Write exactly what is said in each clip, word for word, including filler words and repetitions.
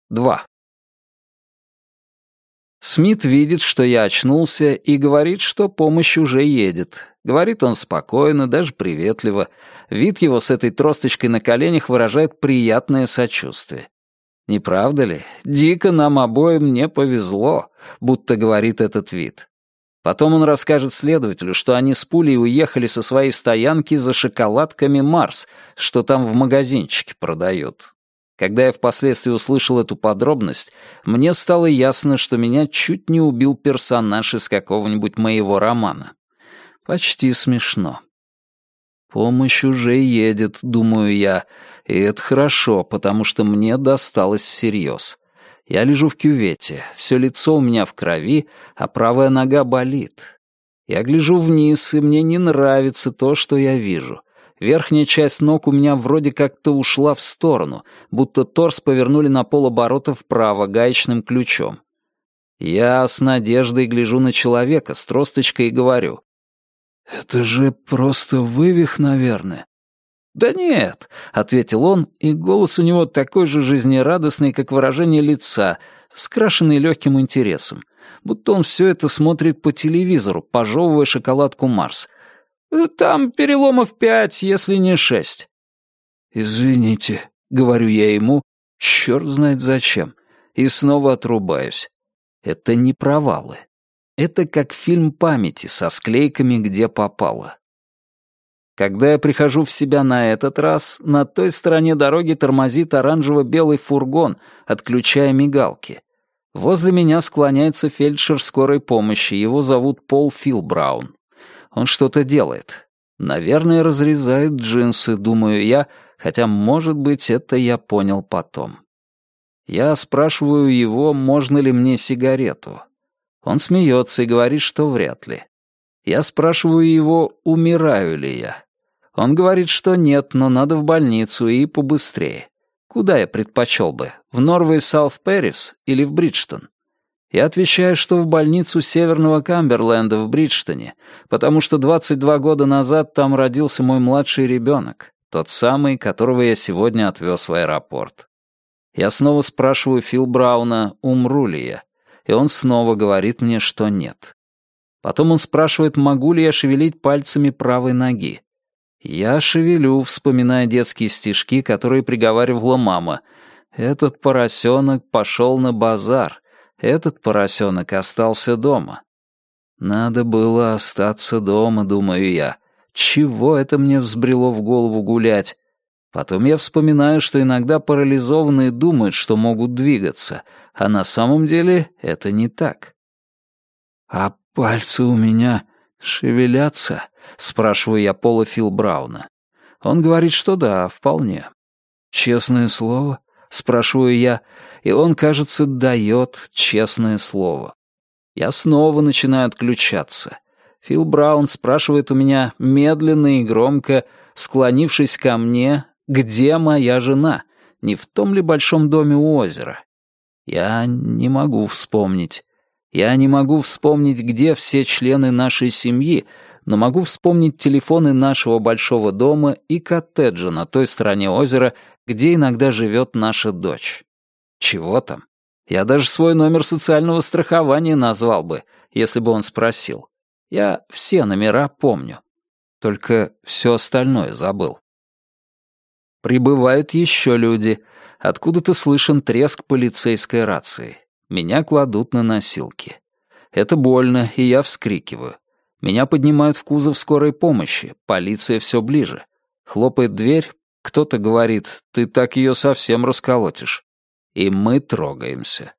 Два. Смит видит, что я очнулся, и говорит, что помощь уже едет. Говорит он спокойно, даже приветливо. Вид его с этой тросточкой на коленях выражает приятное сочувствие. Не правда ли? Дико нам обоим не повезло, будто говорит этот вид. Потом он расскажет следователю, что они с пулей уехали со своей стоянки за шоколадками «Марс», что там в магазинчике продают. Когда я впоследствии услышал эту подробность, мне стало ясно, что меня чуть не убил персонаж из какого-нибудь моего романа. Почти смешно. Помощь уже едет, думаю я, и это хорошо, потому что мне досталось всерьез. Я лежу в кювете, все лицо у меня в крови, а правая нога болит. Я гляжу вниз, и мне не нравится то, что я вижу. Верхняя часть ног у меня вроде как-то ушла в сторону, будто торс повернули на полоборота вправо гаечным ключом. Я с надеждой гляжу на человека с тросточкой и говорю: «Это же просто вывих, наверное». «Да нет», — ответил он, и голос у него такой же жизнерадостный, как выражение лица, скрашенный легким интересом, будто он все это смотрит по телевизору, пожевывая шоколадку «Марс». «Там переломов пять, если не шесть». «Извините», — говорю я ему, черт знает зачем, и снова отрубаюсь. Это не провалы. Это как фильм памяти со склейками, где попало. Когда я прихожу в себя на этот раз, на той стороне дороги тормозит оранжево-белый фургон, отключая мигалки. Возле меня склоняется фельдшер скорой помощи, его зовут Пол Филбраун. Он что-то делает. Наверное, разрезает джинсы, думаю я, хотя, может быть, это я понял потом. Я спрашиваю его, можно ли мне сигарету. Он смеется и говорит, что вряд ли. Я спрашиваю его, умираю ли я. Он говорит, что нет, но надо в больницу и побыстрее. Куда я предпочел бы, в Норвей-Саут-Перрис или в Бриджтон? Я отвечаю, что в больницу Северного Камберленда в Бриджтоне, потому что двадцать два года назад там родился мой младший ребенок, тот самый, которого я сегодня отвез в аэропорт. Я снова спрашиваю Филбрауна, умру ли я, и он снова говорит мне, что нет. Потом он спрашивает, могу ли я шевелить пальцами правой ноги. Я шевелю, вспоминая детские стишки, которые приговаривала мама. «Этот поросенок пошел на базар. Этот поросенок остался дома». Надо было остаться дома, думаю я. Чего это мне взбрело в голову гулять? Потом я вспоминаю, что иногда парализованные думают, что могут двигаться, а на самом деле это не так. «А пальцы у меня шевелятся?» — спрашиваю я Пола Филбрауна. Он говорит, что да, вполне. «Честное слово?» — спрашиваю я, и он, кажется, дает честное слово. Я снова начинаю отключаться. Фил Браун спрашивает у меня медленно и громко, склонившись ко мне, где моя жена, не в том ли большом доме у озера. Я не могу вспомнить. Я не могу вспомнить, где все члены нашей семьи, но могу вспомнить телефоны нашего большого дома и коттеджа на той стороне озера, где иногда живет наша дочь. Чего там? Я даже свой номер социального страхования назвал бы, если бы он спросил. Я все номера помню. Только все остальное забыл. Прибывают еще люди. Откуда-то слышен треск полицейской рации. Меня кладут на носилки. Это больно, и я вскрикиваю. Меня поднимают в кузов скорой помощи. Полиция все ближе. Хлопает дверь. Кто-то говорит, ты так ее совсем расколотишь. И мы трогаемся.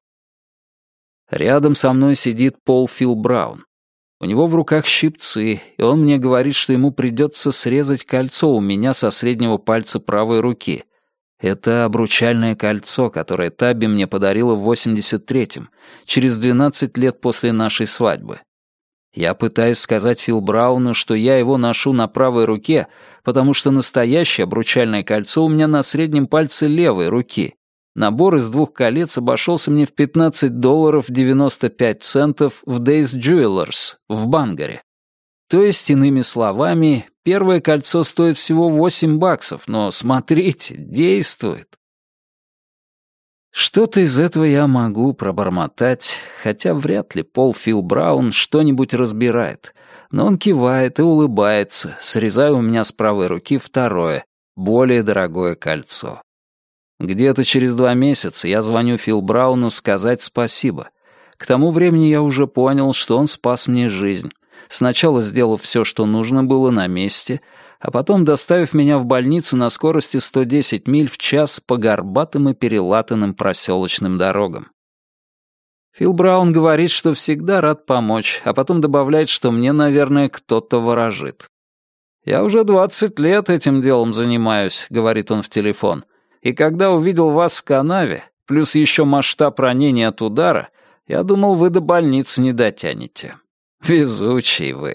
Рядом со мной сидит Пол Филбраун. У него в руках щипцы, и он мне говорит, что ему придется срезать кольцо у меня со среднего пальца правой руки. Это обручальное кольцо, которое Табби мне подарила в восемьдесят третьем, через двенадцать лет после нашей свадьбы. Я пытаюсь сказать Филбрауну, что я его ношу на правой руке, потому что настоящее обручальное кольцо у меня на среднем пальце левой руки. Набор из двух колец обошелся мне в пятнадцать долларов девяносто пять центов в Days Jewelers в Бангаре. То есть, иными словами, первое кольцо стоит всего восемь баксов, но, смотрите, действует. Что-то из этого я могу пробормотать, хотя вряд ли Пол Фил Браун что-нибудь разбирает, но он кивает и улыбается, срезая у меня с правой руки второе, более дорогое кольцо. Где-то через два месяца я звоню Фил Брауну сказать спасибо. К тому времени я уже понял, что он спас мне жизнь, сначала сделав все, что нужно было на месте, а потом доставив меня в больницу на скорости сто десять миль в час по горбатым и перелатанным проселочным дорогам. Фил Браун говорит, что всегда рад помочь, а потом добавляет, что мне, наверное, кто-то ворожит. «Я уже двадцать лет этим делом занимаюсь», — говорит он в телефон, «и когда увидел вас в канаве, плюс еще масштаб ранения от удара, я думал, вы до больницы не дотянете. Везучий вы».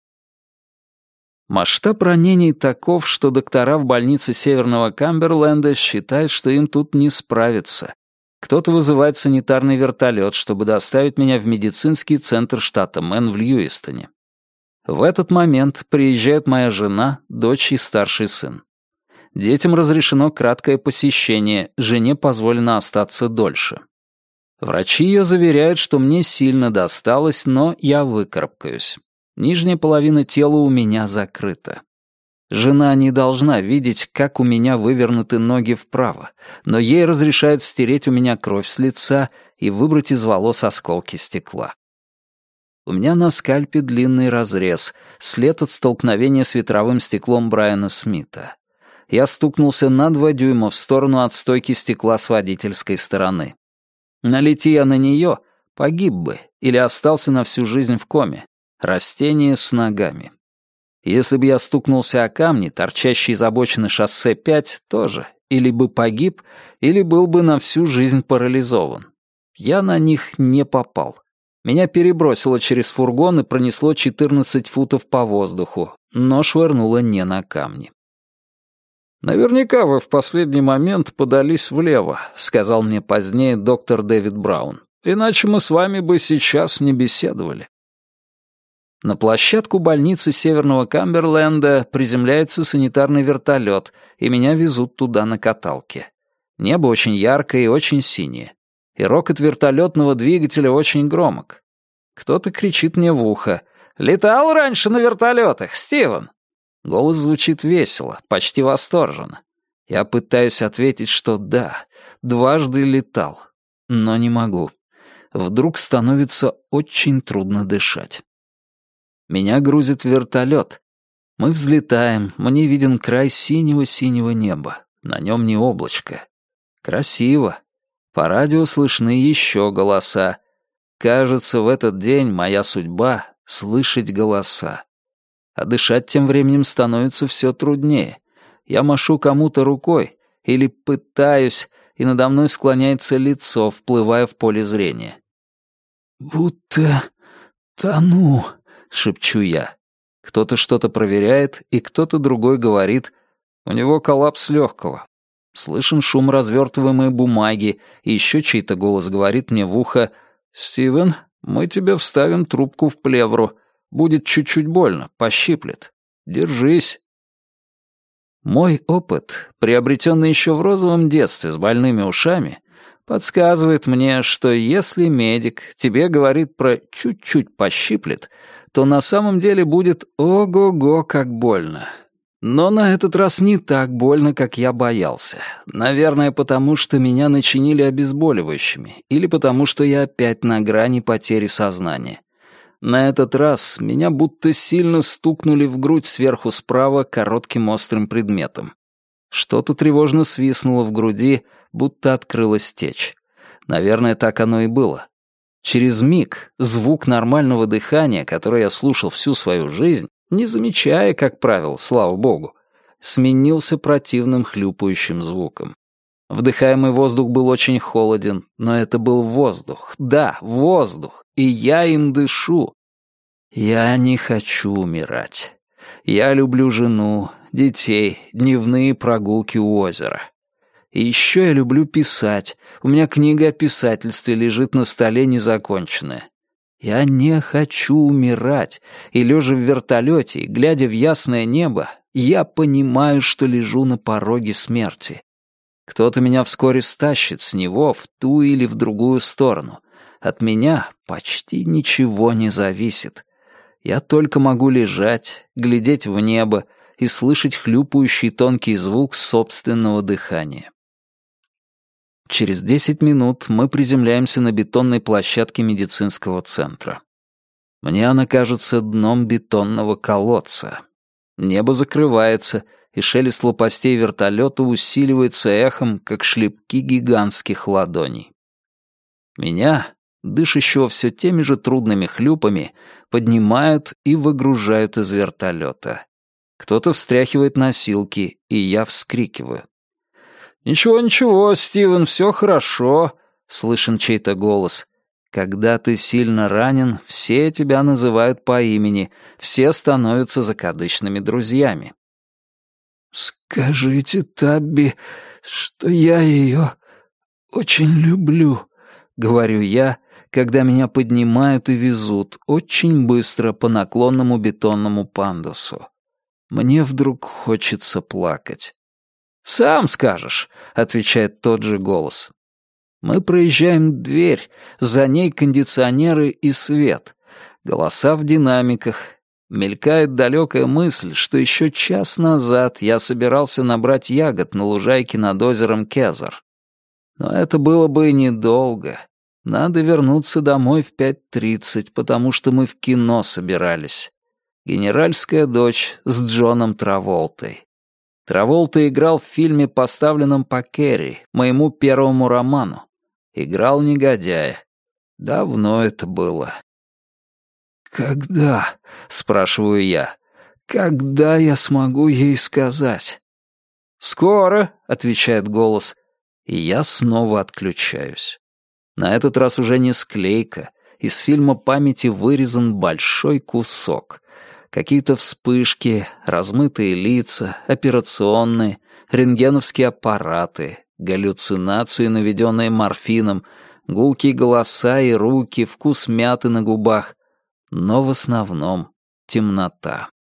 Масштаб ранений таков, что доктора в больнице Северного Камберленда считают, что им тут не справиться. Кто-то вызывает санитарный вертолет, чтобы доставить меня в медицинский центр штата Мэн в Льюистоне. В этот момент приезжает моя жена, дочь и старший сын. Детям разрешено краткое посещение, жене позволено остаться дольше. Врачи ее заверяют, что мне сильно досталось, но я выкарабкаюсь. Нижняя половина тела у меня закрыта. Жена не должна видеть, как у меня вывернуты ноги вправо, но ей разрешают стереть у меня кровь с лица и выбрать из волос осколки стекла. У меня на скальпе длинный разрез, след от столкновения с ветровым стеклом Брайана Смита. Я стукнулся на два дюйма в сторону от стойки стекла с водительской стороны. Налети я на нее, погиб бы или остался на всю жизнь в коме. Растение с ногами. Если бы я стукнулся о камни, торчащие из обочины шоссе пять, тоже. Или бы погиб, или был бы на всю жизнь парализован. Я на них не попал. Меня перебросило через фургон и пронесло четырнадцать футов по воздуху, но швырнуло не на камни. «Наверняка вы в последний момент подались влево», — сказал мне позднее доктор Дэвид Браун. «Иначе мы с вами бы сейчас не беседовали». На площадку больницы Северного Камберленда приземляется санитарный вертолет, и меня везут туда на каталке. Небо очень яркое и очень синее. И рокот вертолетного двигателя очень громок. Кто-то кричит мне в ухо: «Летал раньше на вертолетах, Стивен?» Голос звучит весело, почти восторженно. Я пытаюсь ответить, что да, дважды летал, но не могу. Вдруг становится очень трудно дышать. Меня грузят в вертолет. Мы взлетаем, мне виден край синего-синего неба. На нем не облачко. Красиво. По радио слышны еще голоса. Кажется, в этот день моя судьба — слышать голоса. А дышать тем временем становится все труднее. Я машу кому-то рукой или пытаюсь, и надо мной склоняется лицо, вплывая в поле зрения. «Будто тону», — шепчу я. Кто-то что-то проверяет, и кто-то другой говорит: «У него коллапс легкого». Слышен шум развертываемой бумаги, и еще чей-то голос говорит мне в ухо: «Стивен, мы тебе вставим трубку в плевру. Будет чуть-чуть больно, пощиплет. Держись». Мой опыт, приобретенный еще в розовом детстве с больными ушами, подсказывает мне, что если медик тебе говорит про «чуть-чуть пощиплет», то на самом деле будет ого-го как больно. Но на этот раз не так больно, как я боялся. Наверное, потому что меня начинили обезболивающими, или потому что я опять на грани потери сознания. На этот раз меня будто сильно стукнули в грудь сверху справа коротким острым предметом. Что-то тревожно свистнуло в груди, будто открылась течь. Наверное, так оно и было. Через миг звук нормального дыхания, который я слушал всю свою жизнь, не замечая, как правило, слава богу, сменился противным хлюпающим звуком. Вдыхаемый воздух был очень холоден, но это был воздух. Да, воздух, и я им дышу. Я не хочу умирать. Я люблю жену, детей, дневные прогулки у озера. И еще я люблю писать. У меня книга о писательстве лежит на столе незаконченная. Я не хочу умирать, и, лежа в вертолете, и глядя в ясное небо, я понимаю, что лежу на пороге смерти. Кто-то меня вскоре стащит с него в ту или в другую сторону. От меня почти ничего не зависит. Я только могу лежать, глядеть в небо и слышать хлюпающий тонкий звук собственного дыхания. Через десять минут мы приземляемся на бетонной площадке медицинского центра. Мне она кажется дном бетонного колодца. Небо закрывается, и шелест лопастей вертолета усиливается эхом, как шлепки гигантских ладоней. Меня, дышащего все теми же трудными хлюпами, поднимают и выгружают из вертолета. Кто-то встряхивает носилки, и я вскрикиваю. «Ничего, ничего, Стивен, все хорошо», — слышен чей-то голос. Когда ты сильно ранен, все тебя называют по имени, все становятся закадычными друзьями. «Скажите Табби, что я ее очень люблю», — говорю я, когда меня поднимают и везут очень быстро по наклонному бетонному пандусу. Мне вдруг хочется плакать. «Сам скажешь», — отвечает тот же голос. Мы проезжаем дверь, за ней кондиционеры и свет, голоса в динамиках. Мелькает далекая мысль, что еще час назад я собирался набрать ягод на лужайке над озером Кезар. Но это было бы недолго. Надо вернуться домой в пять тридцать, потому что мы в кино собирались. «Генеральская дочь» с Джоном Траволтой. Траволта играл в фильме, поставленном по Керри, моему первому роману. Играл негодяя. Давно это было. «Когда?» — спрашиваю я. «Когда я смогу ей сказать?» «Скоро», — отвечает голос, и я снова отключаюсь. На этот раз уже не склейка. Из фильма памяти вырезан большой кусок. Какие-то вспышки, размытые лица, операционные, рентгеновские аппараты, галлюцинации, наведенные морфином, гулкие голоса и руки, вкус мяты на губах. Но в основном темнота.